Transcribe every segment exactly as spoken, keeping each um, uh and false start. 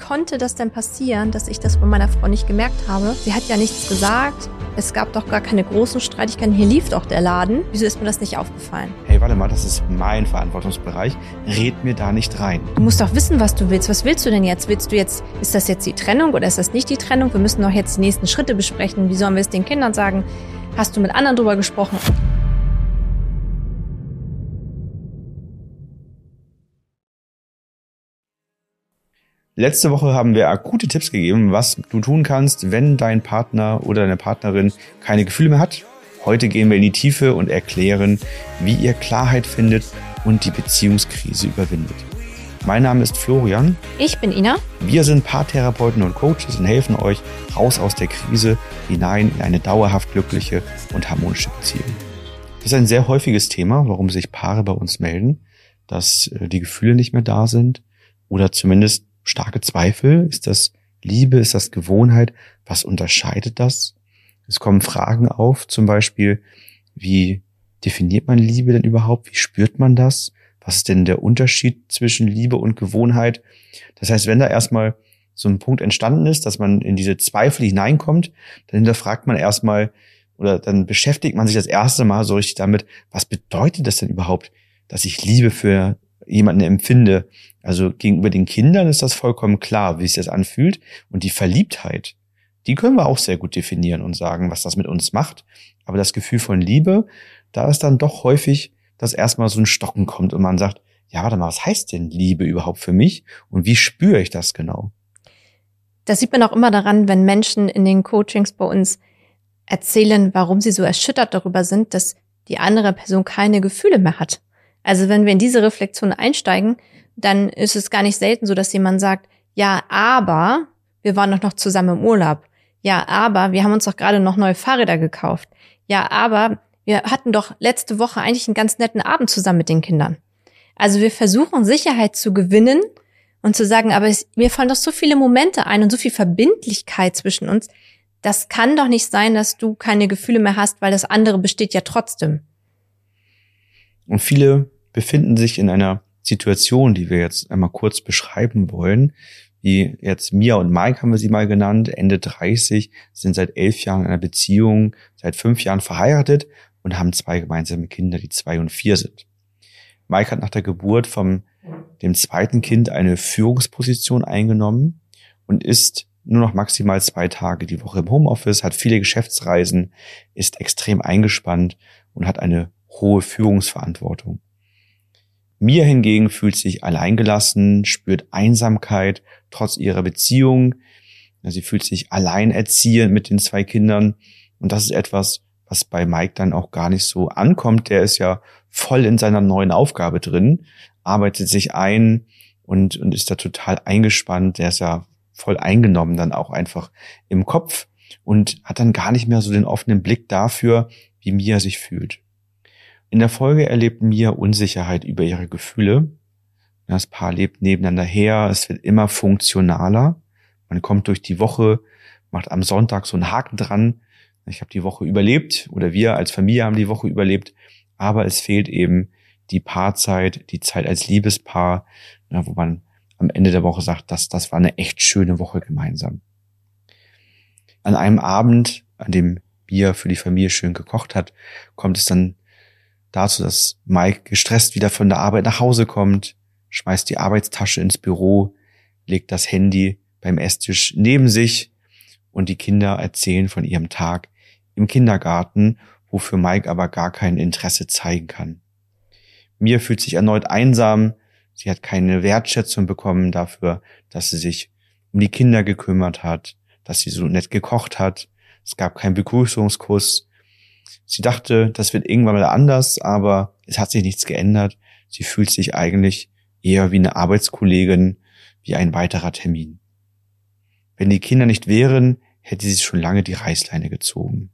konnte das denn passieren, dass ich das von meiner Frau nicht gemerkt habe? Sie hat ja nichts gesagt. Es gab doch gar keine großen Streitigkeiten. Hier lief doch der Laden. Wieso ist mir das nicht aufgefallen? Hey, warte mal, das ist mein Verantwortungsbereich. Red mir da nicht rein. Du musst doch wissen, was du willst. Was willst du denn jetzt? Willst du jetzt, ist das jetzt die Trennung oder ist das nicht die Trennung? Wir müssen doch jetzt die nächsten Schritte besprechen. Wie sollen wir es den Kindern sagen? Hast du mit anderen drüber gesprochen? Letzte Woche haben wir akute Tipps gegeben, was du tun kannst, wenn dein Partner oder deine Partnerin keine Gefühle mehr hat. Heute gehen wir in die Tiefe und erklären, wie ihr Klarheit findet und die Beziehungskrise überwindet. Mein Name ist Florian. Ich bin Ina. Wir sind Paartherapeuten und Coaches und helfen euch raus aus der Krise hinein in eine dauerhaft glückliche und harmonische Beziehung. Das ist ein sehr häufiges Thema, warum sich Paare bei uns melden, dass die Gefühle nicht mehr da sind oder zumindest starke Zweifel. Ist das Liebe? Ist das Gewohnheit? Was unterscheidet das? Es kommen Fragen auf, zum Beispiel, wie definiert man Liebe denn überhaupt? Wie spürt man das? Was ist denn der Unterschied zwischen Liebe und Gewohnheit? Das heißt, wenn da erstmal so ein Punkt entstanden ist, dass man in diese Zweifel hineinkommt, dann hinterfragt man erstmal oder dann beschäftigt man sich das erste Mal so richtig damit, was bedeutet das denn überhaupt, dass ich Liebe für jemanden empfinde? Also gegenüber den Kindern ist das vollkommen klar, wie sich das anfühlt. Und die Verliebtheit, die können wir auch sehr gut definieren und sagen, was das mit uns macht. Aber das Gefühl von Liebe, da ist dann doch häufig, dass erstmal so ein Stocken kommt und man sagt, ja, warte mal, was heißt denn Liebe überhaupt für mich? Und wie spüre ich das genau? Das sieht man auch immer daran, wenn Menschen in den Coachings bei uns erzählen, warum sie so erschüttert darüber sind, dass die andere Person keine Gefühle mehr hat. Also wenn wir in diese Reflexion einsteigen, dann ist es gar nicht selten so, dass jemand sagt, ja, aber wir waren doch noch zusammen im Urlaub. Ja, aber wir haben uns doch gerade noch neue Fahrräder gekauft. Ja, aber wir hatten doch letzte Woche eigentlich einen ganz netten Abend zusammen mit den Kindern. Also wir versuchen Sicherheit zu gewinnen und zu sagen, aber es, mir fallen doch so viele Momente ein und so viel Verbindlichkeit zwischen uns. Das kann doch nicht sein, dass du keine Gefühle mehr hast, weil das andere besteht ja trotzdem. Und viele befinden sich in einer Situation, die wir jetzt einmal kurz beschreiben wollen, wie jetzt Mia und Mike haben wir sie mal genannt, Ende dreißig, sind seit elf Jahren in einer Beziehung, seit fünf Jahren verheiratet und haben zwei gemeinsame Kinder, die zwei und vier sind. Mike hat nach der Geburt von dem zweiten Kind eine Führungsposition eingenommen und ist nur noch maximal zwei Tage die Woche im Homeoffice, hat viele Geschäftsreisen, ist extrem eingespannt und hat eine hohe Führungsverantwortung. Mia hingegen fühlt sich alleingelassen, spürt Einsamkeit trotz ihrer Beziehung. Sie fühlt sich alleinerziehend mit den zwei Kindern. Und das ist etwas, was bei Mike dann auch gar nicht so ankommt. Der ist ja voll in seiner neuen Aufgabe drin, arbeitet sich ein und, und ist da total eingespannt. Der ist ja voll eingenommen dann auch einfach im Kopf und hat dann gar nicht mehr so den offenen Blick dafür, wie Mia sich fühlt. In der Folge erlebt Mia Unsicherheit über ihre Gefühle. Das Paar lebt nebeneinander her, es wird immer funktionaler. Man kommt durch die Woche, macht am Sonntag so einen Haken dran. Ich habe die Woche überlebt oder wir als Familie haben die Woche überlebt, aber es fehlt eben die Paarzeit, die Zeit als Liebespaar, wo man am Ende der Woche sagt, das, das war eine echt schöne Woche gemeinsam. An einem Abend, an dem Mia für die Familie schön gekocht hat, kommt es dann dazu, dass Mike gestresst wieder von der Arbeit nach Hause kommt, schmeißt die Arbeitstasche ins Büro, legt das Handy beim Esstisch neben sich und die Kinder erzählen von ihrem Tag im Kindergarten, wofür Mike aber gar kein Interesse zeigen kann. Mia fühlt sich erneut einsam, sie hat keine Wertschätzung bekommen dafür, dass sie sich um die Kinder gekümmert hat, dass sie so nett gekocht hat, es gab keinen Begrüßungskuss. Sie dachte, das wird irgendwann mal anders, aber es hat sich nichts geändert. Sie fühlt sich eigentlich eher wie eine Arbeitskollegin, wie ein weiterer Termin. Wenn die Kinder nicht wären, hätte sie schon lange die Reißleine gezogen.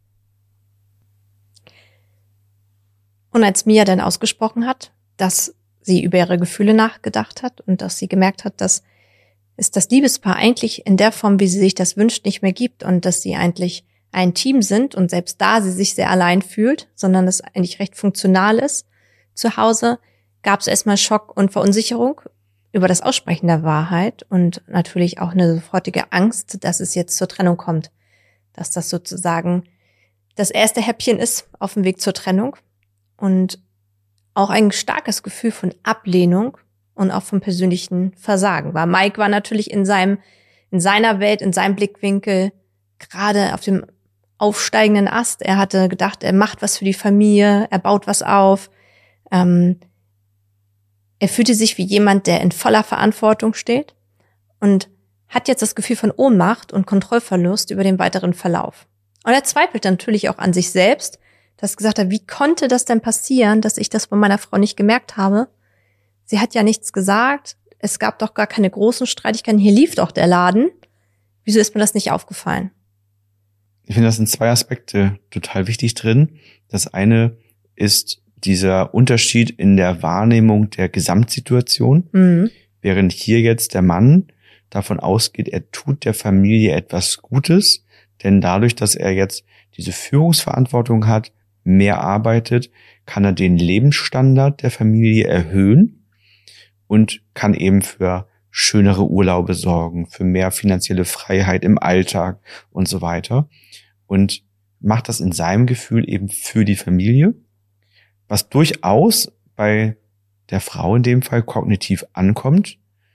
Und als Mia dann ausgesprochen hat, dass sie über ihre Gefühle nachgedacht hat und dass sie gemerkt hat, dass es das Liebespaar eigentlich in der Form, wie sie sich das wünscht, nicht mehr gibt und dass sie eigentlich ein Team sind und selbst da sie sich sehr allein fühlt, sondern es eigentlich recht funktional ist zu Hause, gab es erstmal Schock und Verunsicherung, über das Aussprechen der Wahrheit und natürlich auch eine sofortige Angst, dass es jetzt zur Trennung kommt. Dass das sozusagen das erste Häppchen ist auf dem Weg zur Trennung und auch ein starkes Gefühl von Ablehnung und auch vom persönlichen Versagen. Weil Mike war natürlich in seinem, in seiner Welt, in seinem Blickwinkel gerade auf dem aufsteigenden Ast. Er hatte gedacht, er macht was für die Familie, er baut was auf. Ähm, er fühlte sich wie jemand, der in voller Verantwortung steht und hat jetzt das Gefühl von Ohnmacht und Kontrollverlust über den weiteren Verlauf. Und er zweifelt natürlich auch an sich selbst, dass er gesagt hat, wie konnte das denn passieren, dass ich das von meiner Frau nicht gemerkt habe? Sie hat ja nichts gesagt, es gab doch gar keine großen Streitigkeiten, hier lief doch der Laden. Wieso ist mir das nicht aufgefallen? Ich finde, das sind zwei Aspekte total wichtig drin. Das eine ist dieser Unterschied in der Wahrnehmung der Gesamtsituation, mhm. während hier jetzt der Mann davon ausgeht, er tut der Familie etwas Gutes, denn dadurch, dass er jetzt diese Führungsverantwortung hat, mehr arbeitet, kann er den Lebensstandard der Familie erhöhen und kann eben für schönere Urlaube sorgen, für mehr finanzielle Freiheit im Alltag und so weiter. Und macht das in seinem Gefühl eben für die Familie, was durchaus bei der Frau in dem Fall kognitiv ankommt,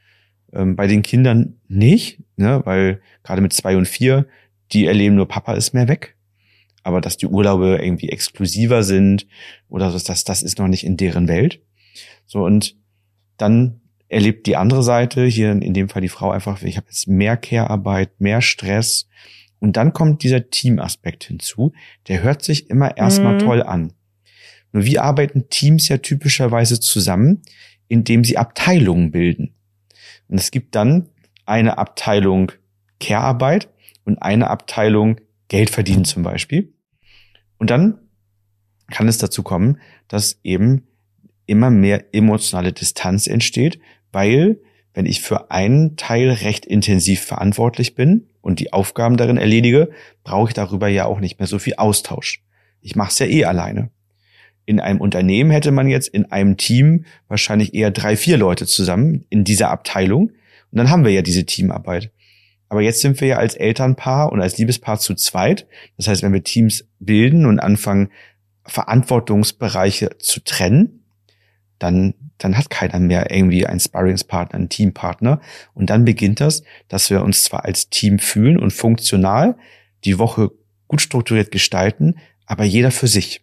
ähm, bei den Kindern nicht, ne, weil gerade mit zwei und vier, die erleben nur, Papa ist mehr weg. Aber dass die Urlaube irgendwie exklusiver sind oder so, das, das ist noch nicht in deren Welt. So, und dann erlebt die andere Seite, hier in dem Fall die Frau einfach, ich habe jetzt mehr Care-Arbeit, mehr Stress. Und dann kommt dieser Teamaspekt hinzu, der hört sich immer erstmal mhm. toll an. Nur wie arbeiten Teams ja typischerweise zusammen, indem sie Abteilungen bilden. Und es gibt dann eine Abteilung Care-Arbeit und eine Abteilung Geld verdienen zum Beispiel. Und dann kann es dazu kommen, dass eben immer mehr emotionale Distanz entsteht, weil wenn ich für einen Teil recht intensiv verantwortlich bin und die Aufgaben darin erledige, brauche ich darüber ja auch nicht mehr so viel Austausch. Ich mache es ja eh alleine. In einem Unternehmen hätte man jetzt in einem Team wahrscheinlich eher drei, vier Leute zusammen in dieser Abteilung. Und dann haben wir ja diese Teamarbeit. Aber jetzt sind wir ja als Elternpaar und als Liebespaar zu zweit. Das heißt, wenn wir Teams bilden und anfangen, Verantwortungsbereiche zu trennen, dann, dann hat keiner mehr irgendwie einen Sparringspartner, einen Teampartner. Und dann beginnt das, dass wir uns zwar als Team fühlen und funktional die Woche gut strukturiert gestalten, aber jeder für sich.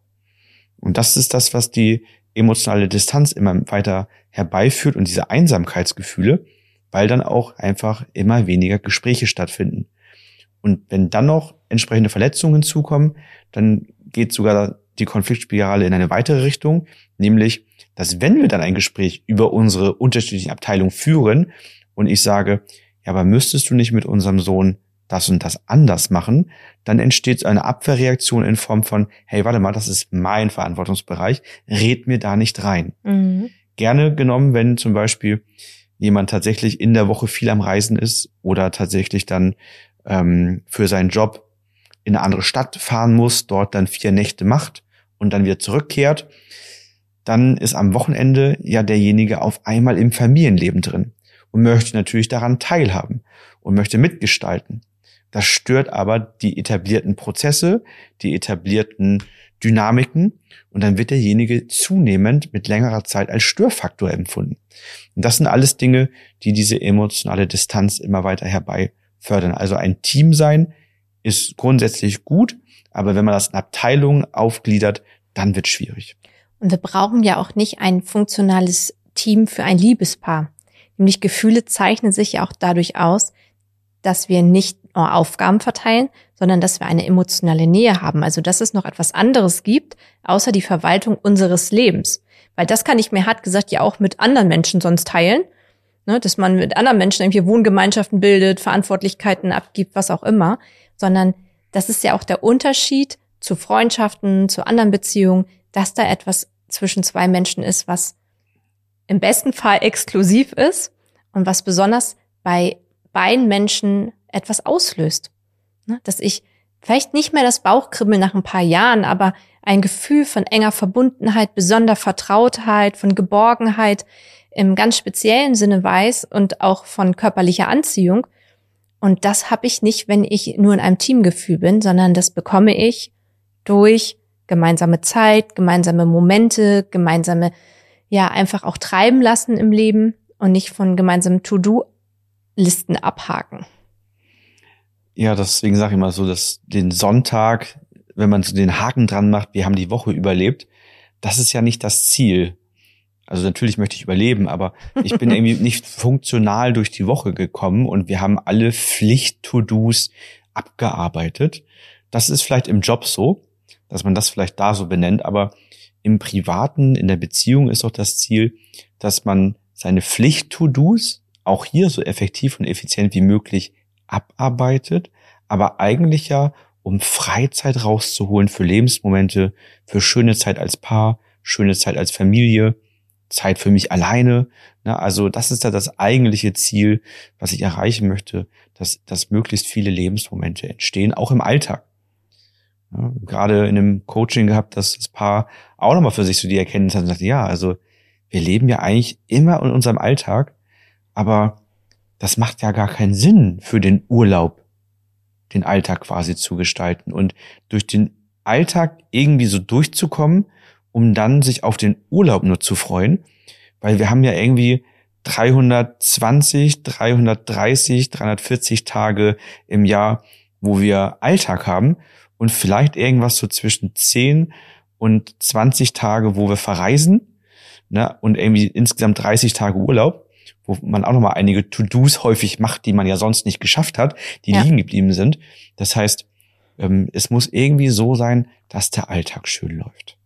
Und das ist das, was die emotionale Distanz immer weiter herbeiführt und diese Einsamkeitsgefühle, weil dann auch einfach immer weniger Gespräche stattfinden. Und wenn dann noch entsprechende Verletzungen hinzukommen, dann geht sogar die Konfliktspirale in eine weitere Richtung, nämlich, dass wenn wir dann ein Gespräch über unsere unterschiedlichen Abteilungen führen und ich sage, ja, aber müsstest du nicht mit unserem Sohn das und das anders machen, dann entsteht eine Abwehrreaktion in Form von, hey, warte mal, das ist mein Verantwortungsbereich, red mir da nicht rein. Mhm. Gerne genommen, wenn zum Beispiel jemand tatsächlich in der Woche viel am Reisen ist oder tatsächlich dann ähm, für seinen Job in eine andere Stadt fahren muss, dort dann vier Nächte macht und dann wieder zurückkehrt, dann ist am Wochenende ja derjenige auf einmal im Familienleben drin und möchte natürlich daran teilhaben und möchte mitgestalten. Das stört aber die etablierten Prozesse, die etablierten Dynamiken und dann wird derjenige zunehmend mit längerer Zeit als Störfaktor empfunden. Und das sind alles Dinge, die diese emotionale Distanz immer weiter herbei fördern. Also ein Team sein ist grundsätzlich gut, aber wenn man das in Abteilungen aufgliedert, dann wird es schwierig. Und wir brauchen ja auch nicht ein funktionales Team für ein Liebespaar. Nämlich Gefühle zeichnen sich ja auch dadurch aus, dass wir nicht nur Aufgaben verteilen, sondern dass wir eine emotionale Nähe haben. Also dass es noch etwas anderes gibt, außer die Verwaltung unseres Lebens. Weil das kann ich mir hart gesagt ja auch mit anderen Menschen sonst teilen. Ne, dass man mit anderen Menschen irgendwie Wohngemeinschaften bildet, Verantwortlichkeiten abgibt, was auch immer. Sondern das ist ja auch der Unterschied zu Freundschaften, zu anderen Beziehungen, dass da etwas zwischen zwei Menschen ist, was im besten Fall exklusiv ist und was besonders bei beiden Menschen etwas auslöst. Dass ich Vielleicht nicht mehr das Bauchkribbeln nach ein paar Jahren, aber ein Gefühl von enger Verbundenheit, besonderer Vertrautheit, von Geborgenheit im ganz speziellen Sinne weiß und auch von körperlicher Anziehung. Und das habe ich nicht, wenn ich nur in einem Teamgefühl bin, sondern das bekomme ich durch gemeinsame Zeit, gemeinsame Momente, gemeinsame, ja, einfach auch treiben lassen im Leben und nicht von gemeinsamen To-Do-Listen abhaken. Ja, deswegen sage ich mal so, dass den Sonntag, wenn man so den Haken dran macht, wir haben die Woche überlebt, das ist ja nicht das Ziel. Also natürlich möchte ich überleben, aber ich bin irgendwie nicht funktional durch die Woche gekommen und wir haben alle Pflicht-To-Dos abgearbeitet. Das ist vielleicht im Job so, dass man das vielleicht da so benennt, aber im Privaten, in der Beziehung ist doch das Ziel, dass man seine Pflicht-To-Dos auch hier so effektiv und effizient wie möglich abarbeitet, aber eigentlich ja, um Freizeit rauszuholen für Lebensmomente, für schöne Zeit als Paar, schöne Zeit als Familie, Zeit für mich alleine. Also das ist ja das eigentliche Ziel, was ich erreichen möchte, dass, dass möglichst viele Lebensmomente entstehen, auch im Alltag. Ja, gerade in einem Coaching gehabt, dass das Paar auch nochmal für sich so die Erkenntnis hat und sagt, ja, also wir leben ja eigentlich immer in unserem Alltag, aber das macht ja gar keinen Sinn für den Urlaub, den Alltag quasi zu gestalten und durch den Alltag irgendwie so durchzukommen, um dann sich auf den Urlaub nur zu freuen, weil wir haben ja irgendwie dreihundertzwanzig, dreihundertdreißig, dreihundertvierzig Tage im Jahr, wo wir Alltag haben und vielleicht irgendwas so zwischen zehn und zwanzig Tage, wo wir verreisen, ne, und irgendwie insgesamt dreißig Tage Urlaub, wo man auch nochmal einige To-Dos häufig macht, die man ja sonst nicht geschafft hat, die ja liegen geblieben sind. Das heißt, es muss irgendwie so sein, dass der Alltag schön läuft.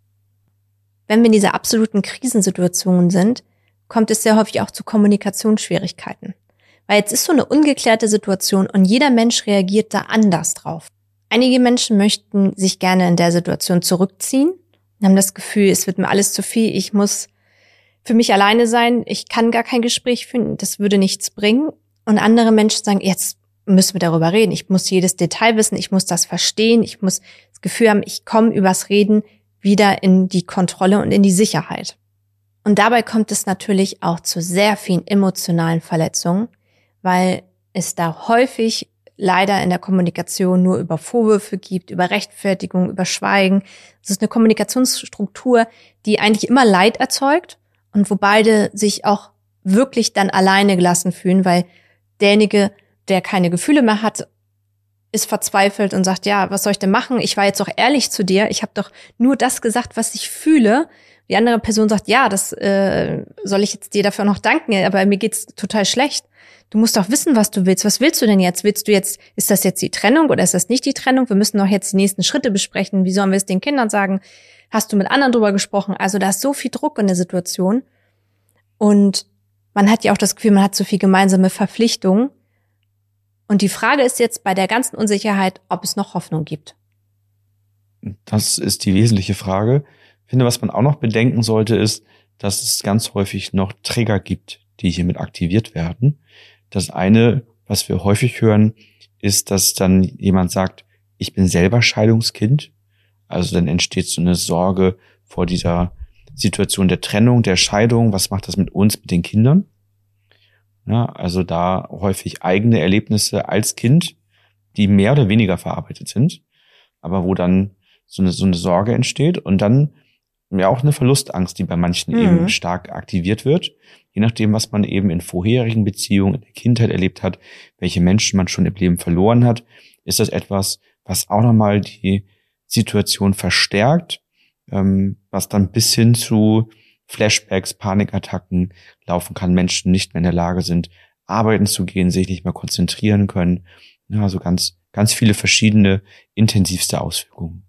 Wenn wir in dieser absoluten Krisensituation sind, kommt es sehr häufig auch zu Kommunikationsschwierigkeiten. Weil jetzt ist so eine ungeklärte Situation und jeder Mensch reagiert da anders drauf. Einige Menschen möchten sich gerne in der Situation zurückziehen und haben das Gefühl, es wird mir alles zu viel, ich muss für mich alleine sein, ich kann gar kein Gespräch führen, das würde nichts bringen. Und andere Menschen sagen, jetzt müssen wir darüber reden, ich muss jedes Detail wissen, ich muss das verstehen, ich muss das Gefühl haben, ich komme übers Reden wieder in die Kontrolle und in die Sicherheit. Und dabei kommt es natürlich auch zu sehr vielen emotionalen Verletzungen, weil es da häufig leider in der Kommunikation nur über Vorwürfe gibt, über Rechtfertigung, über Schweigen. Es ist eine Kommunikationsstruktur, die eigentlich immer Leid erzeugt und wo beide sich auch wirklich dann alleine gelassen fühlen, weil derjenige, der keine Gefühle mehr hat, ist verzweifelt und sagt, ja, was soll ich denn machen? Ich war jetzt doch ehrlich zu dir. Ich habe doch nur das gesagt, was ich fühle. Die andere Person sagt, ja, das äh, soll ich jetzt dir dafür noch danken, aber mir geht's total schlecht. Du musst doch wissen, was du willst. Was willst du denn jetzt? Willst du jetzt, ist das jetzt die Trennung oder ist das nicht die Trennung? Wir müssen doch jetzt die nächsten Schritte besprechen. Wie sollen wir es den Kindern sagen? Hast du mit anderen drüber gesprochen? Also da ist so viel Druck in der Situation. Und man hat ja auch das Gefühl, man hat so viel gemeinsame Verpflichtungen. Und die Frage ist jetzt bei der ganzen Unsicherheit, ob es noch Hoffnung gibt. Das ist die wesentliche Frage. Ich finde, was man auch noch bedenken sollte, ist, dass es ganz häufig noch Trigger gibt, die hiermit aktiviert werden. Das eine, was wir häufig hören, ist, dass dann jemand sagt, ich bin selber Scheidungskind. Also dann entsteht so eine Sorge vor dieser Situation der Trennung, der Scheidung. Was macht das mit uns, mit den Kindern? Ja, also da häufig eigene Erlebnisse als Kind, die mehr oder weniger verarbeitet sind, aber wo dann so eine, so eine Sorge entsteht und dann ja auch eine Verlustangst, die bei manchen mhm. eben stark aktiviert wird, je nachdem, was man eben in vorherigen Beziehungen, in der Kindheit erlebt hat, welche Menschen man schon im Leben verloren hat, ist das etwas, was auch nochmal die Situation verstärkt, ähm, was dann bis hin zu Flashbacks, Panikattacken laufen kann, Menschen nicht mehr in der Lage sind, arbeiten zu gehen, sich nicht mehr konzentrieren können. Ja, also ganz, ganz viele verschiedene intensivste Auswirkungen.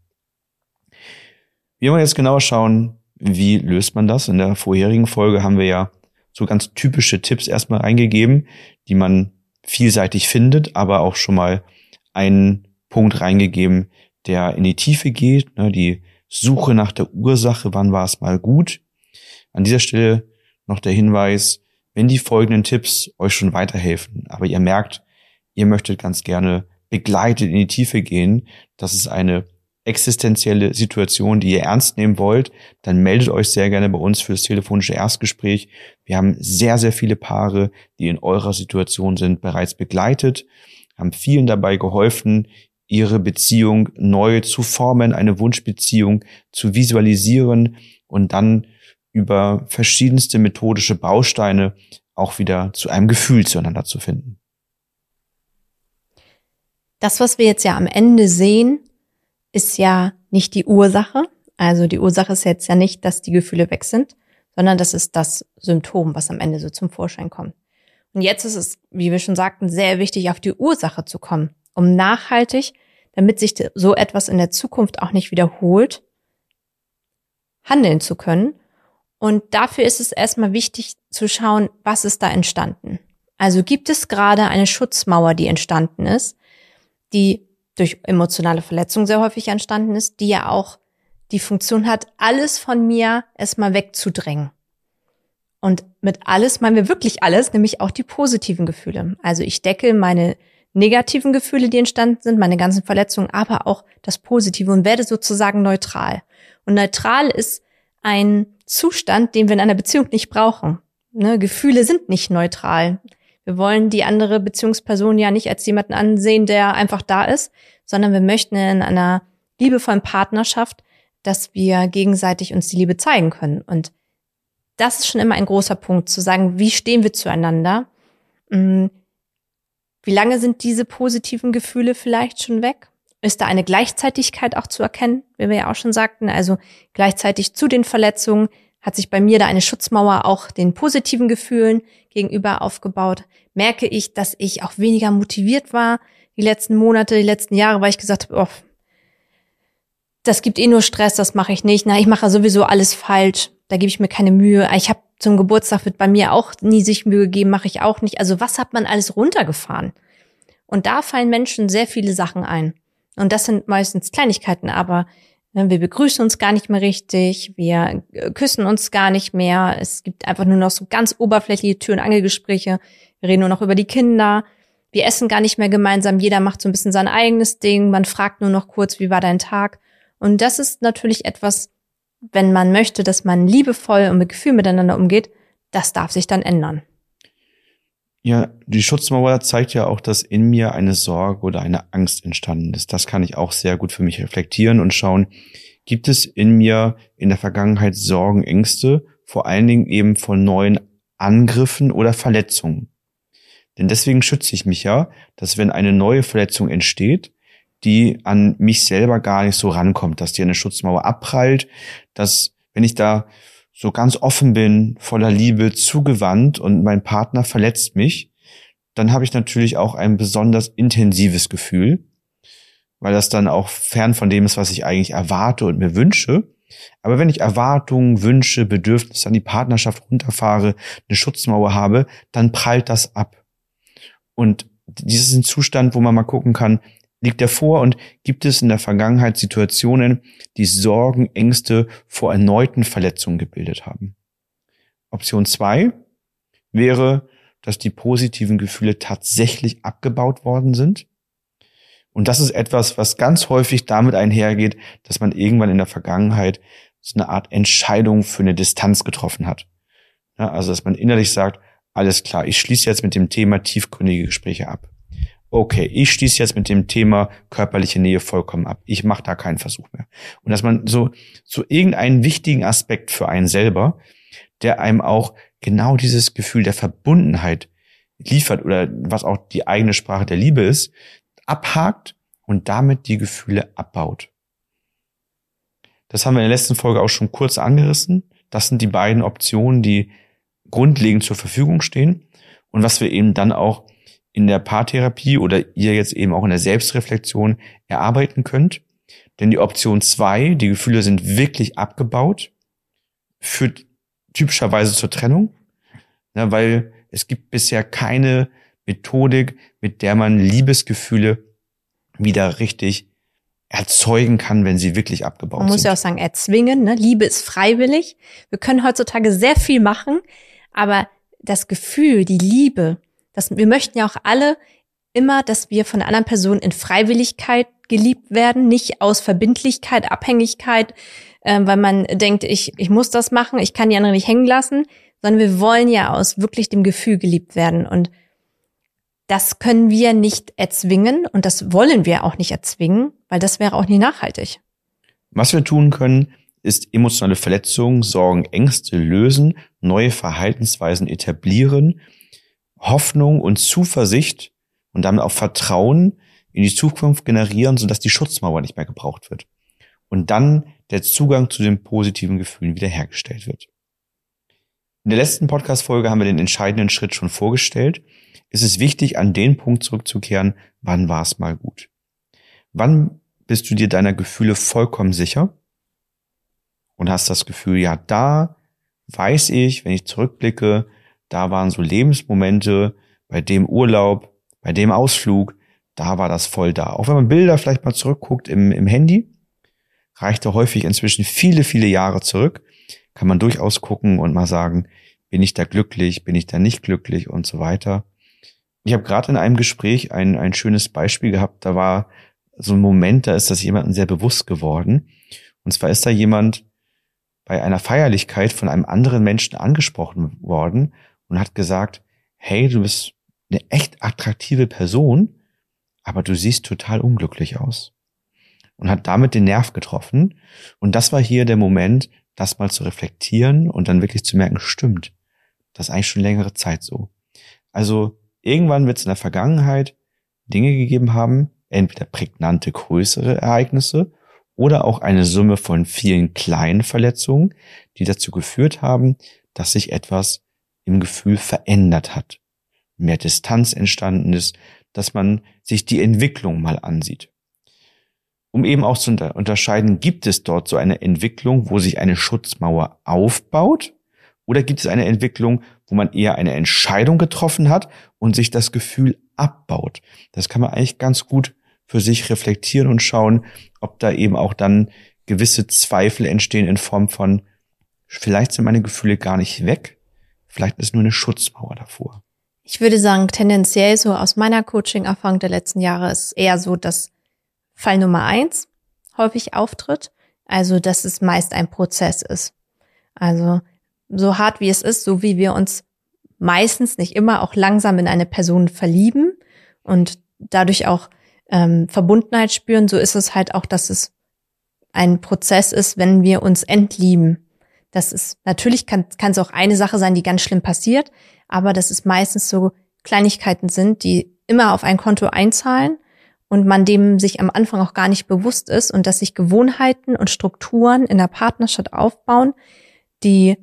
Wir wollen jetzt genauer schauen, wie löst man das. In der vorherigen Folge haben wir ja so ganz typische Tipps erstmal reingegeben, die man vielseitig findet, aber auch schon mal einen Punkt reingegeben, der in die Tiefe geht, ne, die Suche nach der Ursache, wann war es mal gut. An dieser Stelle noch der Hinweis, wenn die folgenden Tipps euch schon weiterhelfen, aber ihr merkt, ihr möchtet ganz gerne begleitet in die Tiefe gehen, das ist eine existenzielle Situation, die ihr ernst nehmen wollt, dann meldet euch sehr gerne bei uns für das telefonische Erstgespräch. Wir haben sehr, sehr viele Paare, die in eurer Situation sind, bereits begleitet, haben vielen dabei geholfen, ihre Beziehung neu zu formen, eine Wunschbeziehung zu visualisieren und dann über verschiedenste methodische Bausteine auch wieder zu einem Gefühl zueinander zu finden. Das, was wir jetzt ja am Ende sehen, ist ja nicht die Ursache. Also die Ursache ist jetzt ja nicht, dass die Gefühle weg sind, sondern das ist das Symptom, was am Ende so zum Vorschein kommt. Und jetzt ist es, wie wir schon sagten, sehr wichtig, auf die Ursache zu kommen, um nachhaltig, damit sich so etwas in der Zukunft auch nicht wiederholt, handeln zu können. Und dafür ist es erstmal wichtig zu schauen, was ist da entstanden. Also gibt es gerade eine Schutzmauer, die entstanden ist, die durch emotionale Verletzungen sehr häufig entstanden ist, die ja auch die Funktion hat, alles von mir erstmal wegzudrängen. Und mit alles meinen wir wirklich alles, nämlich auch die positiven Gefühle. Also ich decke meine negativen Gefühle, die entstanden sind, meine ganzen Verletzungen, aber auch das Positive und werde sozusagen neutral. Und neutral ist ein Zustand, den wir in einer Beziehung nicht brauchen. Ne? Gefühle sind nicht neutral. Wir wollen die andere Beziehungsperson ja nicht als jemanden ansehen, der einfach da ist, sondern wir möchten in einer liebevollen Partnerschaft, dass wir gegenseitig uns die Liebe zeigen können. Und das ist schon immer ein großer Punkt, zu sagen, wie stehen wir zueinander? Wie lange sind diese positiven Gefühle vielleicht schon weg? Ist da eine Gleichzeitigkeit auch zu erkennen, wie wir ja auch schon sagten? Also gleichzeitig zu den Verletzungen hat sich bei mir da eine Schutzmauer auch den positiven Gefühlen gegenüber aufgebaut. Merke ich, dass ich auch weniger motiviert war die letzten Monate, die letzten Jahre, weil ich gesagt habe, oh, das gibt eh nur Stress, das mache ich nicht. Na, ich mache sowieso alles falsch, da gebe ich mir keine Mühe. Ich habe zum Geburtstag wird bei mir auch nie sich Mühe gegeben, mache ich auch nicht. Also was hat man alles runtergefahren? Und da fallen Menschen sehr viele Sachen ein. Und das sind meistens Kleinigkeiten, aber wir begrüßen uns gar nicht mehr richtig, wir küssen uns gar nicht mehr. Es gibt einfach nur noch so ganz oberflächliche Tür- und Angelgespräche. Wir reden nur noch über die Kinder. Wir essen gar nicht mehr gemeinsam. Jeder macht so ein bisschen sein eigenes Ding. Man fragt nur noch kurz, wie war dein Tag? Und das ist natürlich etwas, wenn man möchte, dass man liebevoll und mit Gefühl miteinander umgeht, das darf sich dann ändern. Ja, die Schutzmauer zeigt ja auch, dass in mir eine Sorge oder eine Angst entstanden ist. Das kann ich auch sehr gut für mich reflektieren und schauen, gibt es in mir in der Vergangenheit Sorgen, Ängste, vor allen Dingen eben von neuen Angriffen oder Verletzungen. Denn deswegen schütze ich mich ja, dass wenn eine neue Verletzung entsteht, die an mich selber gar nicht so rankommt, dass die eine Schutzmauer abprallt, dass wenn ich da so ganz offen bin, voller Liebe, zugewandt und mein Partner verletzt mich, dann habe ich natürlich auch ein besonders intensives Gefühl, weil das dann auch fern von dem ist, was ich eigentlich erwarte und mir wünsche. Aber wenn ich Erwartungen, Wünsche, Bedürfnisse an die Partnerschaft runterfahre, eine Schutzmauer habe, dann prallt das ab. Und dieses ist ein Zustand, wo man mal gucken kann, liegt er vor und gibt es in der Vergangenheit Situationen, die Sorgen, Ängste vor erneuten Verletzungen gebildet haben. Option zwei wäre, dass die positiven Gefühle tatsächlich abgebaut worden sind. Und das ist etwas, was ganz häufig damit einhergeht, dass man irgendwann in der Vergangenheit so eine Art Entscheidung für eine Distanz getroffen hat. Ja, also, dass man innerlich sagt, alles klar, ich schließe jetzt mit dem Thema tiefgründige Gespräche ab. Okay, ich schließe jetzt mit dem Thema körperliche Nähe vollkommen ab. Ich mache da keinen Versuch mehr. Und dass man so, so irgendeinen wichtigen Aspekt für einen selber, der einem auch genau dieses Gefühl der Verbundenheit liefert oder was auch die eigene Sprache der Liebe ist, abhakt und damit die Gefühle abbaut. Das haben wir in der letzten Folge auch schon kurz angerissen. Das sind die beiden Optionen, die grundlegend zur Verfügung stehen und was wir eben dann auch in der Paartherapie oder ihr jetzt eben auch in der Selbstreflexion erarbeiten könnt. Denn die Option zwei, die Gefühle sind wirklich abgebaut, führt typischerweise zur Trennung, ja, weil es gibt bisher keine Methodik, mit der man Liebesgefühle wieder richtig erzeugen kann, wenn sie wirklich abgebaut sind. Man muss ja auch sagen, erzwingen, ne? Liebe ist freiwillig. Wir können heutzutage sehr viel machen, aber das Gefühl, die Liebe, das, wir möchten ja auch alle immer, dass wir von der anderen Person in Freiwilligkeit geliebt werden, nicht aus Verbindlichkeit, Abhängigkeit, äh, weil man denkt, ich ich muss das machen, ich kann die andere nicht hängen lassen, sondern wir wollen ja aus wirklich dem Gefühl geliebt werden. Und das können wir nicht erzwingen und das wollen wir auch nicht erzwingen, weil das wäre auch nie nachhaltig. Was wir tun können, ist emotionale Verletzungen, Sorgen, Ängste lösen, neue Verhaltensweisen etablieren, Hoffnung und Zuversicht und damit auch Vertrauen in die Zukunft generieren, sodass die Schutzmauer nicht mehr gebraucht wird. Und dann der Zugang zu den positiven Gefühlen wiederhergestellt wird. In der letzten Podcast-Folge haben wir den entscheidenden Schritt schon vorgestellt. Es ist wichtig, an den Punkt zurückzukehren, wann war es mal gut? Wann bist du dir deiner Gefühle vollkommen sicher und hast das Gefühl, ja, da weiß ich, wenn ich zurückblicke, da waren so Lebensmomente, bei dem Urlaub, bei dem Ausflug, da war das voll da. Auch wenn man Bilder vielleicht mal zurückguckt im, im Handy, reicht da häufig inzwischen viele, viele Jahre zurück, kann man durchaus gucken und mal sagen, bin ich da glücklich, bin ich da nicht glücklich und so weiter. Ich habe gerade in einem Gespräch ein, ein schönes Beispiel gehabt, da war so ein Moment, da ist das jemandem sehr bewusst geworden. Und zwar ist da jemand bei einer Feierlichkeit von einem anderen Menschen angesprochen worden und hat gesagt, hey, du bist eine echt attraktive Person, aber du siehst total unglücklich aus. Und hat damit den Nerv getroffen. Und das war hier der Moment, das mal zu reflektieren und dann wirklich zu merken, stimmt, das ist eigentlich schon längere Zeit so. Also irgendwann wird es in der Vergangenheit Dinge gegeben haben, entweder prägnante, größere Ereignisse oder auch eine Summe von vielen kleinen Verletzungen, die dazu geführt haben, dass sich etwas im Gefühl verändert hat. Mehr Distanz entstanden ist, dass man sich die Entwicklung mal ansieht. Um eben auch zu unterscheiden, gibt es dort so eine Entwicklung, wo sich eine Schutzmauer aufbaut, oder gibt es eine Entwicklung, wo man eher eine Entscheidung getroffen hat und sich das Gefühl abbaut. Das kann man eigentlich ganz gut für sich reflektieren und schauen, ob da eben auch dann gewisse Zweifel entstehen in Form von, vielleicht sind meine Gefühle gar nicht weg, vielleicht ist nur eine Schutzmauer davor. Ich würde sagen, tendenziell so aus meiner Coaching-Erfahrung der letzten Jahre ist eher so, dass Fall Nummer eins häufig auftritt, also dass es meist ein Prozess ist. Also so hart wie es ist, so wie wir uns meistens, nicht immer, auch langsam in eine Person verlieben und dadurch auch ähm, Verbundenheit spüren, so ist es halt auch, dass es ein Prozess ist, wenn wir uns entlieben. Das ist, natürlich kann kann es auch eine Sache sein, die ganz schlimm passiert, aber dass es meistens so Kleinigkeiten sind, die immer auf ein Konto einzahlen und man dem sich am Anfang auch gar nicht bewusst ist und dass sich Gewohnheiten und Strukturen in der Partnerschaft aufbauen, die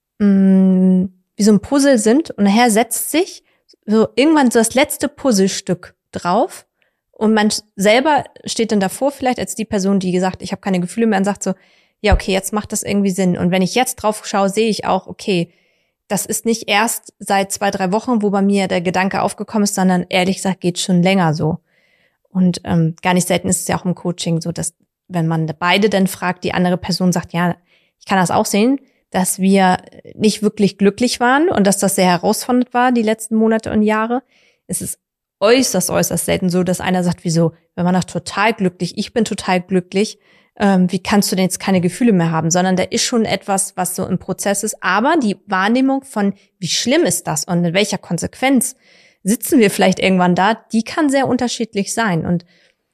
mh, wie so ein Puzzle sind und nachher setzt sich so irgendwann so das letzte Puzzlestück drauf und man selber steht dann davor vielleicht als die Person, die gesagt, ich habe keine Gefühle mehr und sagt so, ja okay, jetzt macht das irgendwie Sinn. Und wenn ich jetzt drauf schaue, sehe ich auch, okay, das ist nicht erst seit zwei, drei Wochen, wo bei mir der Gedanke aufgekommen ist, sondern ehrlich gesagt geht schon länger so. Und ähm, gar nicht selten ist es ja auch im Coaching so, dass wenn man beide dann fragt, die andere Person sagt, ja, ich kann das auch sehen, dass wir nicht wirklich glücklich waren und dass das sehr herausfordernd war die letzten Monate und Jahre. Es ist äußerst, äußerst selten so, dass einer sagt, wieso, wenn man doch total glücklich, ich bin total glücklich, ähm, wie kannst du denn jetzt keine Gefühle mehr haben? Sondern da ist schon etwas, was so im Prozess ist. Aber die Wahrnehmung von, wie schlimm ist das und in welcher Konsequenz sitzen wir vielleicht irgendwann da, die kann sehr unterschiedlich sein. Und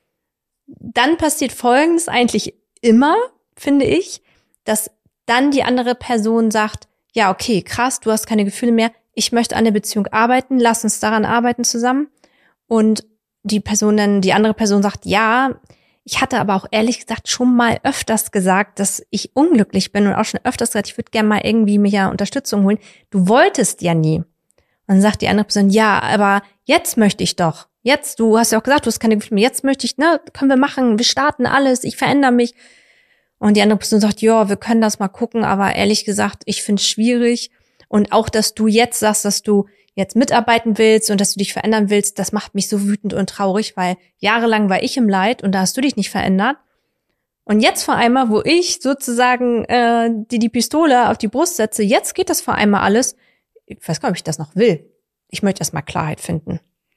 dann passiert Folgendes eigentlich immer, finde ich, dass dann die andere Person sagt, ja, okay, krass, du hast keine Gefühle mehr, ich möchte an der Beziehung arbeiten, lass uns daran arbeiten zusammen. Und die Person dann, die andere Person sagt, ja, ich hatte aber auch ehrlich gesagt schon mal öfters gesagt, dass ich unglücklich bin und auch schon öfters gesagt, ich würde gerne mal irgendwie mir ja Unterstützung holen. Du wolltest ja nie. Und dann sagt die andere Person, ja, aber jetzt möchte ich doch. Jetzt, du hast ja auch gesagt, du hast keine Gefühle mehr, jetzt möchte ich, ne, können wir machen, wir starten alles, ich verändere mich. Und die andere Person sagt, ja, wir können das mal gucken, aber ehrlich gesagt, ich finde es schwierig. Und auch, dass du jetzt sagst, dass du jetzt mitarbeiten willst und dass du dich verändern willst, das macht mich so wütend und traurig, weil jahrelang war ich im Leid und da hast du dich nicht verändert. Und jetzt vor einmal, wo ich sozusagen äh, die die Pistole auf die Brust setze, jetzt geht das vor einmal alles. Ich weiß gar nicht, ob ich das noch will. Ich möchte erst mal Klarheit finden.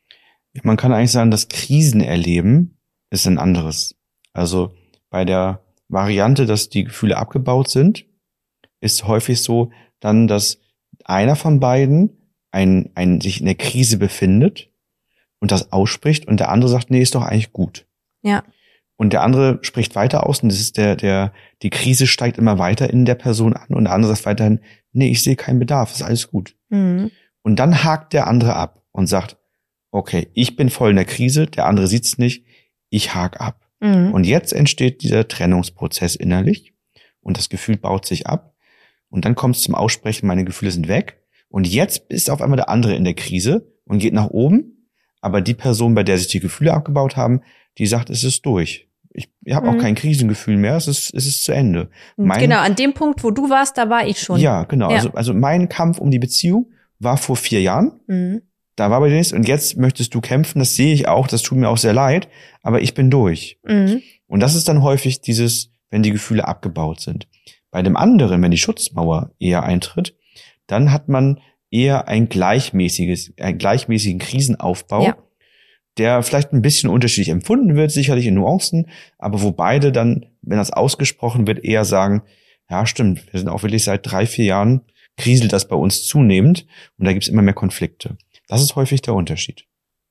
Man kann eigentlich sagen, das Krisenerleben ist ein anderes. Also bei der Variante, dass die Gefühle abgebaut sind, ist häufig so dann, dass einer von beiden ein, ein, sich in der Krise befindet und das ausspricht und der andere sagt, nee, ist doch eigentlich gut. Ja. Und der andere spricht weiter aus und das ist der, der, die Krise steigt immer weiter in der Person an und der andere sagt weiterhin, nee, ich sehe keinen Bedarf, ist alles gut. Mhm. Und dann hakt der andere ab und sagt, okay, ich bin voll in der Krise, der andere sieht's nicht, ich hake ab. Mhm. Und jetzt entsteht dieser Trennungsprozess innerlich und das Gefühl baut sich ab und dann kommt es zum Aussprechen, meine Gefühle sind weg und jetzt ist auf einmal der andere in der Krise und geht nach oben, aber die Person, bei der sich die Gefühle abgebaut haben, die sagt, es ist durch. Ich, ich habe Mhm. auch kein Krisengefühl mehr, es ist, es ist zu Ende. Mein, genau, an dem Punkt, wo du warst, da war ich schon. Ja, genau. Ja. Also, also mein Kampf um die Beziehung war vor vier Jahren. Mhm. Da war bei dir nichts und jetzt möchtest du kämpfen, das sehe ich auch, das tut mir auch sehr leid, aber ich bin durch. Mhm. Und das ist dann häufig dieses, wenn die Gefühle abgebaut sind. Bei dem anderen, wenn die Schutzmauer eher eintritt, dann hat man eher ein gleichmäßiges, einen gleichmäßigen Krisenaufbau, Ja. der vielleicht ein bisschen unterschiedlich empfunden wird, sicherlich in Nuancen, aber wo beide dann, wenn das ausgesprochen wird, eher sagen, ja stimmt, wir sind auch wirklich seit drei, vier Jahren, kriselt das bei uns zunehmend und da gibt's immer mehr Konflikte. Das ist häufig der Unterschied.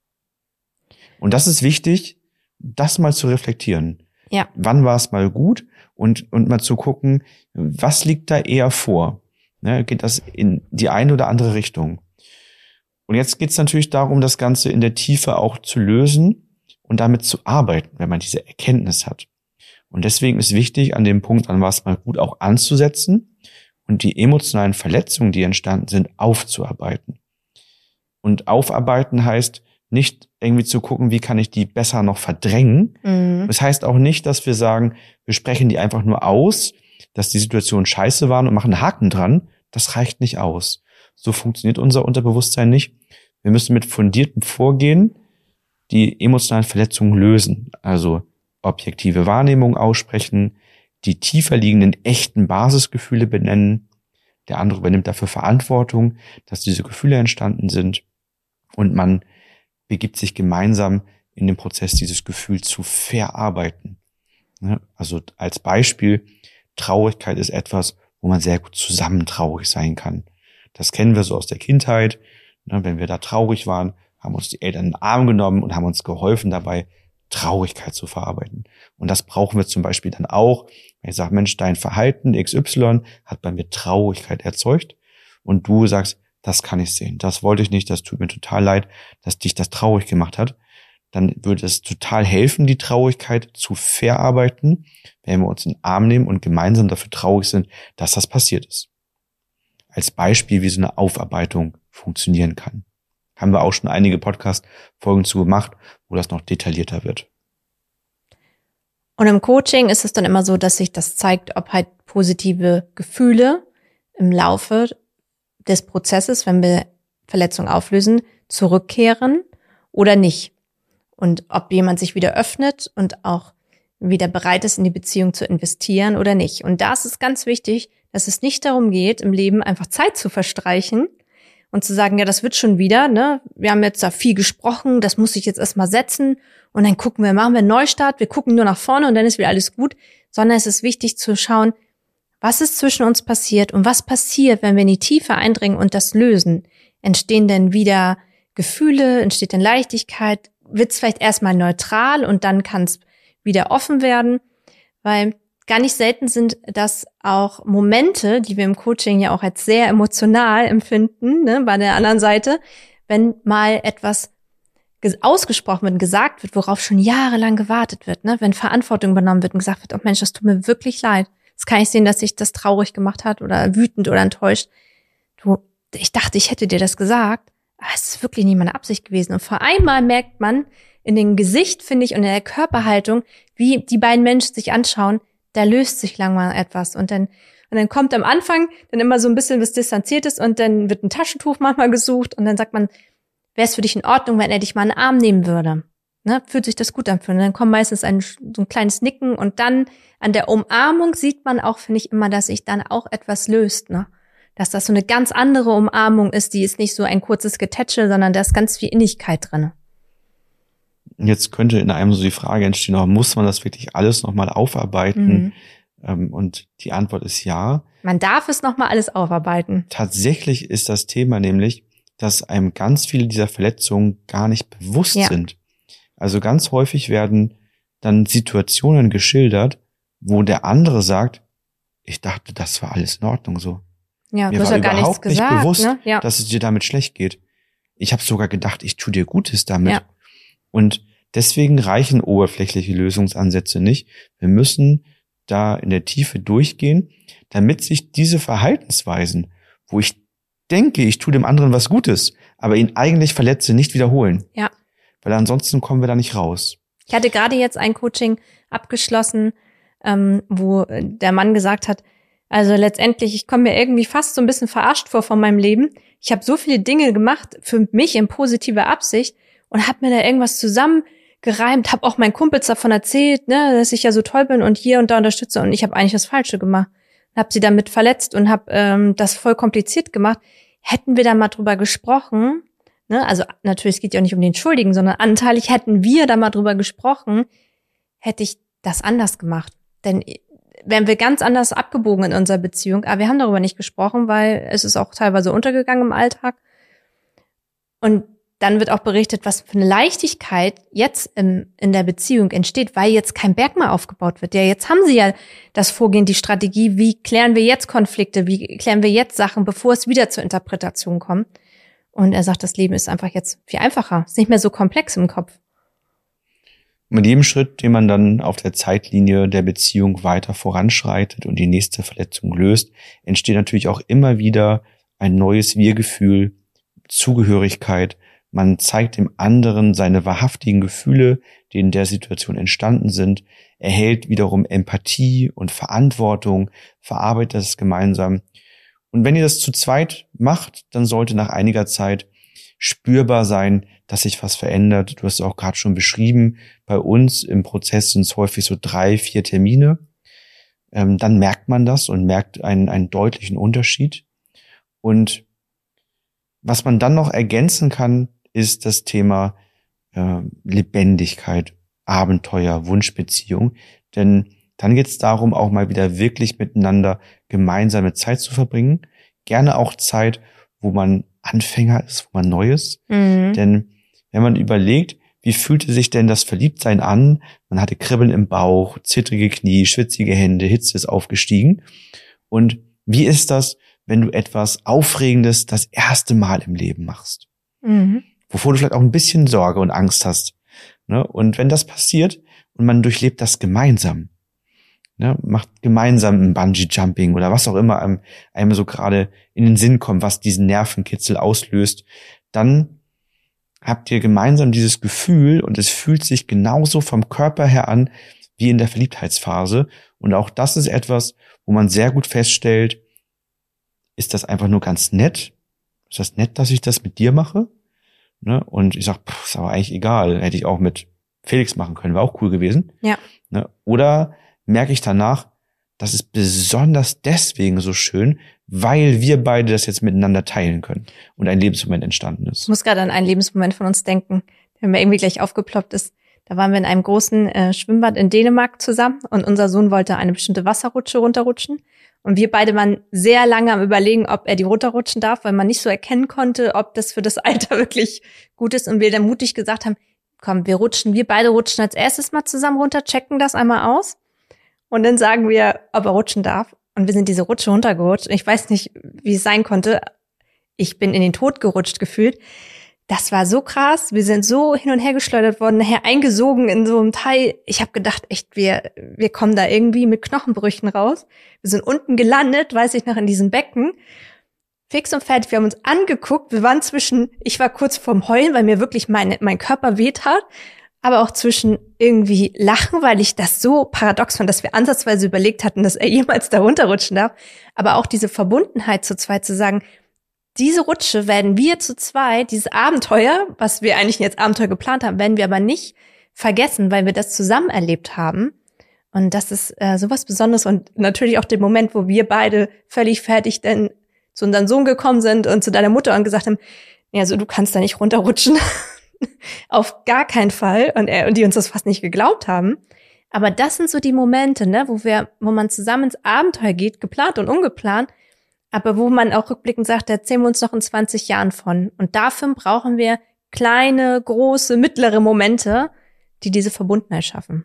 Und das ist wichtig, das mal zu reflektieren. Ja. Wann war es mal gut und, und mal zu gucken, was liegt da eher vor? Ne, geht das in die eine oder andere Richtung? Und jetzt geht es natürlich darum, das Ganze in der Tiefe auch zu lösen und damit zu arbeiten, wenn man diese Erkenntnis hat. Und deswegen ist wichtig, an dem Punkt, wann war es mal gut, auch anzusetzen und die emotionalen Verletzungen, die entstanden sind, aufzuarbeiten. Und aufarbeiten heißt nicht irgendwie zu gucken, wie kann ich die besser noch verdrängen. Mhm. Das heißt auch nicht, dass wir sagen, wir sprechen die einfach nur aus, dass die Situation scheiße waren und machen einen Haken dran. Das reicht nicht aus. So funktioniert unser Unterbewusstsein nicht. Wir müssen mit fundiertem Vorgehen die emotionalen Verletzungen lösen. Also objektive Wahrnehmung aussprechen, die tiefer liegenden echten Basisgefühle benennen. Der andere übernimmt dafür Verantwortung, dass diese Gefühle entstanden sind. Und man begibt sich gemeinsam in den Prozess, dieses Gefühl zu verarbeiten. Also als Beispiel, Traurigkeit ist etwas, wo man sehr gut zusammen traurig sein kann. Das kennen wir so aus der Kindheit. Wenn wir da traurig waren, haben uns die Eltern in den Arm genommen und haben uns geholfen dabei, Traurigkeit zu verarbeiten. Und das brauchen wir zum Beispiel dann auch, wenn ich sage, Mensch, dein Verhalten X Y hat bei mir Traurigkeit erzeugt und du sagst, das kann ich sehen, das wollte ich nicht, das tut mir total leid, dass dich das traurig gemacht hat, dann würde es total helfen, die Traurigkeit zu verarbeiten, wenn wir uns in den Arm nehmen und gemeinsam dafür traurig sind, dass das passiert ist. Als Beispiel, wie so eine Aufarbeitung funktionieren kann. Haben wir auch schon einige Podcast-Folgen zu gemacht, wo das noch detaillierter wird. Und im Coaching ist es dann immer so, dass sich das zeigt, ob halt positive Gefühle im Laufe des Prozesses, wenn wir Verletzungen auflösen, zurückkehren oder nicht. Und ob jemand sich wieder öffnet und auch wieder bereit ist, in die Beziehung zu investieren oder nicht. Und da ist es ganz wichtig, dass es nicht darum geht, im Leben einfach Zeit zu verstreichen und zu sagen, ja, das wird schon wieder, ne? Wir haben jetzt da viel gesprochen, das muss ich jetzt erstmal setzen und dann gucken wir, machen wir einen Neustart, wir gucken nur nach vorne und dann ist wieder alles gut. Sondern es ist wichtig zu schauen, was ist zwischen uns passiert und was passiert, wenn wir in die Tiefe eindringen und das lösen. Entstehen denn wieder Gefühle, entsteht denn Leichtigkeit, wird es vielleicht erstmal neutral und dann kann es wieder offen werden, weil gar nicht selten sind das auch Momente, die wir im Coaching ja auch als sehr emotional empfinden, ne, bei der anderen Seite, wenn mal etwas ausgesprochen wird und gesagt wird, worauf schon jahrelang gewartet wird, ne, wenn Verantwortung übernommen wird und gesagt wird, oh Mensch, das tut mir wirklich leid. Jetzt kann ich sehen, dass sich das traurig gemacht hat oder wütend oder enttäuscht. Du, ich dachte, ich hätte dir das gesagt, aber es ist wirklich nicht meine Absicht gewesen. Und vor einmal merkt man in dem Gesicht, finde ich, und in der Körperhaltung, wie die beiden Menschen sich anschauen, da löst sich langsam etwas. Und dann, und dann kommt am Anfang dann immer so ein bisschen was Distanziertes und dann wird ein Taschentuch manchmal gesucht und dann sagt man, wäre es für dich in Ordnung, wenn er dich mal in den Arm nehmen würde? Ne? Fühlt sich das gut an? Und dann kommt meistens ein, so ein kleines Nicken und dann an der Umarmung sieht man auch, finde ich immer, dass sich dann auch etwas löst, ne? Dass das so eine ganz andere Umarmung ist, die ist nicht so ein kurzes Getätschel, sondern da ist ganz viel Innigkeit drin. Jetzt könnte in einem so die Frage entstehen, aber muss man das wirklich alles nochmal aufarbeiten? Mhm. Und die Antwort ist ja. Man darf es nochmal alles aufarbeiten. Tatsächlich ist das Thema nämlich, dass einem ganz viele dieser Verletzungen gar nicht bewusst ja. sind. Also ganz häufig werden dann Situationen geschildert, wo der andere sagt, ich dachte, das war alles in Ordnung so. Ja, Mir du hast war ja gar nichts gesagt, nicht bewusst, ne? Ja. dass es dir damit schlecht geht. Ich habe sogar gedacht, ich tue dir Gutes damit. Ja. Und deswegen reichen oberflächliche Lösungsansätze nicht. Wir müssen da in der Tiefe durchgehen, damit sich diese Verhaltensweisen, wo ich denke, ich tue dem anderen was Gutes, aber ihn eigentlich verletze, nicht wiederholen. Ja. Weil ansonsten kommen wir da nicht raus. Ich hatte gerade jetzt ein Coaching abgeschlossen, ähm, wo der Mann gesagt hat, also letztendlich, ich komme mir irgendwie fast so ein bisschen verarscht vor von meinem Leben. Ich habe so viele Dinge gemacht für mich in positiver Absicht und habe mir da irgendwas zusammengereimt, habe auch meinen Kumpels davon erzählt, ne, dass ich ja so toll bin und hier und da unterstütze und ich habe eigentlich das Falsche gemacht. Habe sie damit verletzt und habe ähm, das voll kompliziert gemacht. Hätten wir da mal drüber gesprochen, ne, also natürlich, es geht ja auch nicht um den Schuldigen, sondern anteilig hätten wir da mal drüber gesprochen, hätte ich das anders gemacht. Denn wären wir ganz anders abgebogen in unserer Beziehung. Aber wir haben darüber nicht gesprochen, weil es ist auch teilweise untergegangen im Alltag. Und dann wird auch berichtet, was für eine Leichtigkeit jetzt im, in der Beziehung entsteht, weil jetzt kein Berg mehr aufgebaut wird. Ja, jetzt haben sie ja das Vorgehen, die Strategie, wie klären wir jetzt Konflikte, wie klären wir jetzt Sachen, bevor es wieder zur Interpretation kommt. Und er sagt, das Leben ist einfach jetzt viel einfacher, ist nicht mehr so komplex im Kopf. Mit jedem Schritt, den man dann auf der Zeitlinie der Beziehung weiter voranschreitet und die nächste Verletzung löst, entsteht natürlich auch immer wieder ein neues Wir-Gefühl, Zugehörigkeit. Man zeigt dem anderen seine wahrhaftigen Gefühle, die in der Situation entstanden sind, erhält wiederum Empathie und Verantwortung, verarbeitet das gemeinsam. Und wenn ihr das zu zweit macht, dann sollte nach einiger Zeit spürbar sein, dass sich was verändert. Du hast es auch gerade schon beschrieben, bei uns im Prozess sind es häufig so drei, vier Termine. Ähm, dann merkt man das und merkt einen, einen deutlichen Unterschied. Und was man dann noch ergänzen kann, ist das Thema äh, Lebendigkeit, Abenteuer, Wunschbeziehung. Denn dann geht es darum, auch mal wieder wirklich miteinander gemeinsame Zeit zu verbringen. Gerne auch Zeit, wo man Anfänger ist, wo man neu ist. Mhm. Denn wenn man überlegt, wie fühlte sich denn das Verliebtsein an? Man hatte Kribbeln im Bauch, zittrige Knie, schwitzige Hände, Hitze ist aufgestiegen. Und wie ist das, wenn du etwas Aufregendes das erste Mal im Leben machst? Mhm. Wovor du vielleicht auch ein bisschen Sorge und Angst hast. Ne? Und wenn das passiert und man durchlebt das gemeinsam, ne? Macht gemeinsam ein Bungee-Jumping oder was auch immer einem, einem so gerade in den Sinn kommt, was diesen Nervenkitzel auslöst, dann habt ihr gemeinsam dieses Gefühl und es fühlt sich genauso vom Körper her an wie in der Verliebtheitsphase. Und auch das ist etwas, wo man sehr gut feststellt, ist das einfach nur ganz nett? Ist das nett, dass ich das mit dir mache? Ne? Und ich sag, pff, ist aber eigentlich egal. Hätte ich auch mit Felix machen können, wäre auch cool gewesen. Ja. Ne? Oder merke ich danach, das ist besonders deswegen so schön, weil wir beide das jetzt miteinander teilen können und ein Lebensmoment entstanden ist. Ich muss gerade an einen Lebensmoment von uns denken, der mir irgendwie gleich aufgeploppt ist. Da waren wir in einem großen äh, Schwimmbad in Dänemark zusammen und unser Sohn wollte eine bestimmte Wasserrutsche runterrutschen. Und wir beide waren sehr lange am Überlegen, ob er die runterrutschen darf, weil man nicht so erkennen konnte, ob das für das Alter wirklich gut ist. Und wir dann mutig gesagt haben, komm, wir rutschen, wir beide rutschen als erstes mal zusammen runter, checken das einmal aus. Und dann sagen wir, ob er rutschen darf. Und wir sind diese Rutsche runtergerutscht. Ich weiß nicht, wie es sein konnte. Ich bin in den Tod gerutscht gefühlt. Das war so krass. Wir sind so hin und her geschleudert worden, nachher eingesogen in so einem Teil. Ich habe gedacht, echt, wir wir kommen da irgendwie mit Knochenbrüchen raus. Wir sind unten gelandet, weiß ich noch, in diesem Becken. Fix und fertig. Wir haben uns angeguckt. Wir waren zwischen, ich war kurz vorm Heulen, weil mir wirklich mein, mein Körper wehtat. Aber auch zwischen irgendwie Lachen, weil ich das so paradox fand, dass wir ansatzweise überlegt hatten, dass er jemals da runterrutschen darf. Aber auch diese Verbundenheit zu zweit zu sagen, diese Rutsche werden wir zu zweit, dieses Abenteuer, was wir eigentlich jetzt Abenteuer geplant haben, werden wir aber nicht vergessen, weil wir das zusammen erlebt haben. Und das ist äh, sowas Besonderes. Und natürlich auch der Moment, wo wir beide völlig fertig dann zu unserem Sohn gekommen sind und zu deiner Mutter und gesagt haben, ja, also du kannst da nicht runterrutschen. auf gar keinen Fall. Und, er, und die uns das fast nicht geglaubt haben. Aber das sind so die Momente, ne, wo wir, wo man zusammen ins Abenteuer geht, geplant und ungeplant, aber wo man auch rückblickend sagt, da erzählen wir uns noch in zwanzig Jahren von. Und dafür brauchen wir kleine, große, mittlere Momente, die diese Verbundenheit schaffen.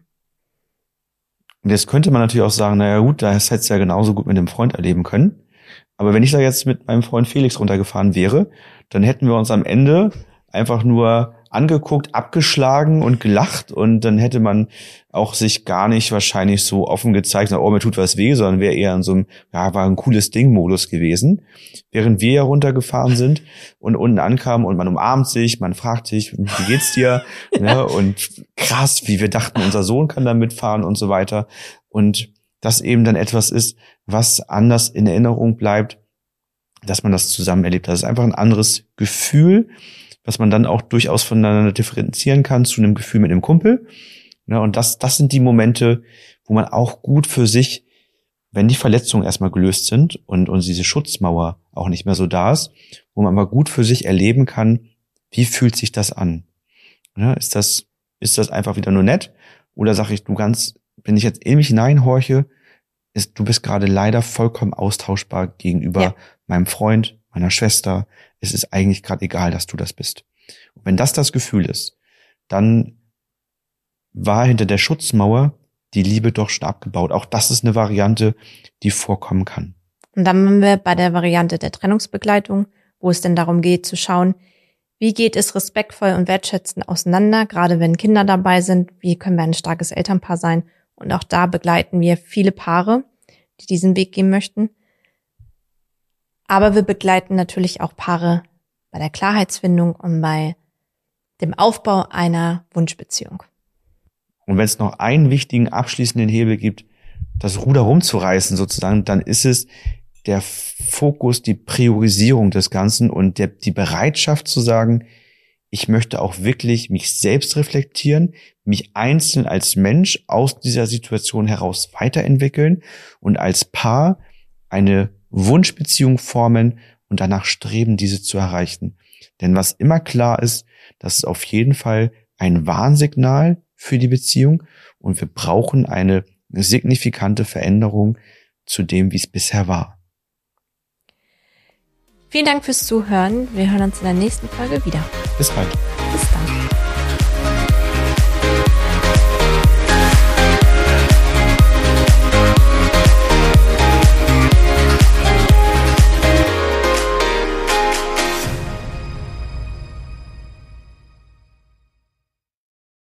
Und jetzt könnte man natürlich auch sagen, naja gut, das hättest du ja genauso gut mit dem Freund erleben können. Aber wenn ich da jetzt mit meinem Freund Felix runtergefahren wäre, dann hätten wir uns am Ende einfach nur angeguckt, abgeschlagen und gelacht und dann hätte man auch sich gar nicht wahrscheinlich so offen gezeigt, oh, mir tut was weh, sondern wäre eher in so einem, ja, war ein cooles Ding-Modus gewesen. Während wir ja runtergefahren sind und unten ankamen und man umarmt sich, man fragt sich, wie geht's dir? Ne? Und krass, wie wir dachten, unser Sohn kann da mitfahren und so weiter. Und das eben dann etwas ist, was anders in Erinnerung bleibt, dass man das zusammen erlebt. Das ist einfach ein anderes Gefühl, was man dann auch durchaus voneinander differenzieren kann zu einem Gefühl mit einem Kumpel. Ja, und das, das sind die Momente, wo man auch gut für sich, wenn die Verletzungen erstmal gelöst sind und, und diese Schutzmauer auch nicht mehr so da ist, wo man aber gut für sich erleben kann, wie fühlt sich das an? Ja, ist das, ist das einfach wieder nur nett? Oder sage ich, du ganz, wenn ich jetzt in mich hineinhorche, ist, du bist gerade leider vollkommen austauschbar gegenüber ja. meinem Freund, meiner Schwester. Es ist eigentlich gerade egal, dass du das bist. Und wenn das das Gefühl ist, dann war hinter der Schutzmauer die Liebe doch schon abgebaut. Auch das ist eine Variante, die vorkommen kann. Und dann sind wir bei der Variante der Trennungsbegleitung, wo es denn darum geht zu schauen, wie geht es respektvoll und wertschätzend auseinander, gerade wenn Kinder dabei sind, wie können wir ein starkes Elternpaar sein. Und auch da begleiten wir viele Paare, die diesen Weg gehen möchten. Aber wir begleiten natürlich auch Paare bei der Klarheitsfindung und bei dem Aufbau einer Wunschbeziehung. Und wenn es noch einen wichtigen abschließenden Hebel gibt, das Ruder rumzureißen sozusagen, dann ist es der Fokus, die Priorisierung des Ganzen und der, die Bereitschaft zu sagen, ich möchte auch wirklich mich selbst reflektieren, mich einzeln als Mensch aus dieser Situation heraus weiterentwickeln und als Paar eine Wunschbeziehung formen und danach streben, diese zu erreichen. Denn was immer klar ist, das ist auf jeden Fall ein Warnsignal für die Beziehung und wir brauchen eine signifikante Veränderung zu dem, wie es bisher war. Vielen Dank fürs Zuhören. Wir hören uns in der nächsten Folge wieder. Bis bald. Bis dann.